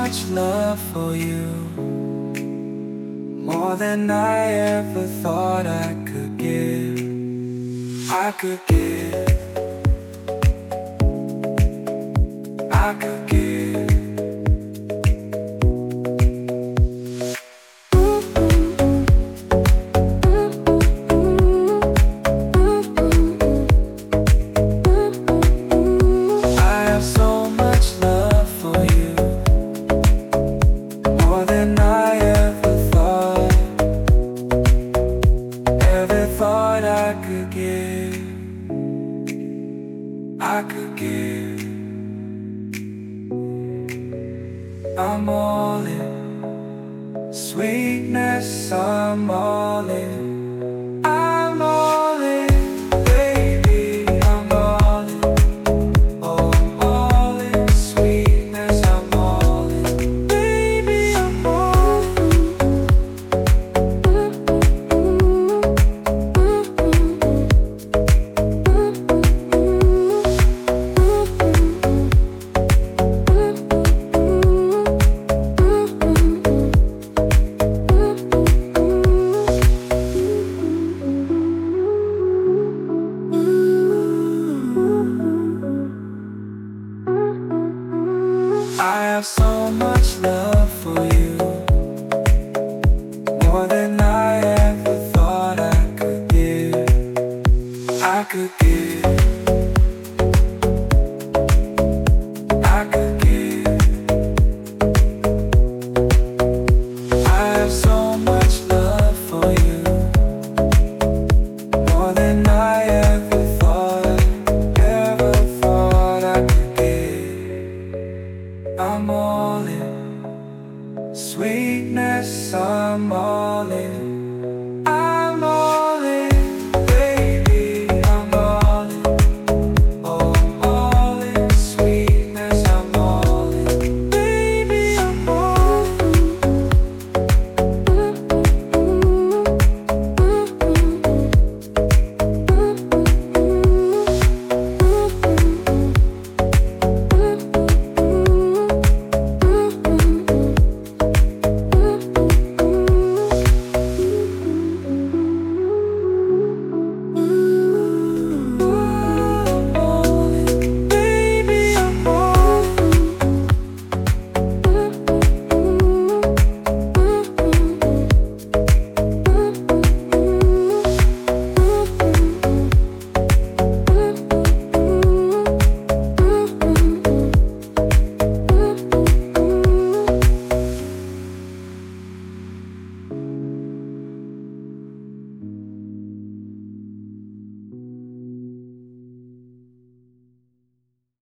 much love for you, more than I ever thought I could give. I could give, I could give. I have so much love for you, more than I ever thought I could give. I could give. I'm all in, sweetness, I'm all in. I'm all in, baby, I'm all in. Oh, I'm all in, sweetness, I'm all in. Baby, I'm all I have so much love for you, more than I ever thought I could give. I could give, I could give. I have so much love for you, more than I ever thought I could give. I'm all in, sweetness, I'm all in.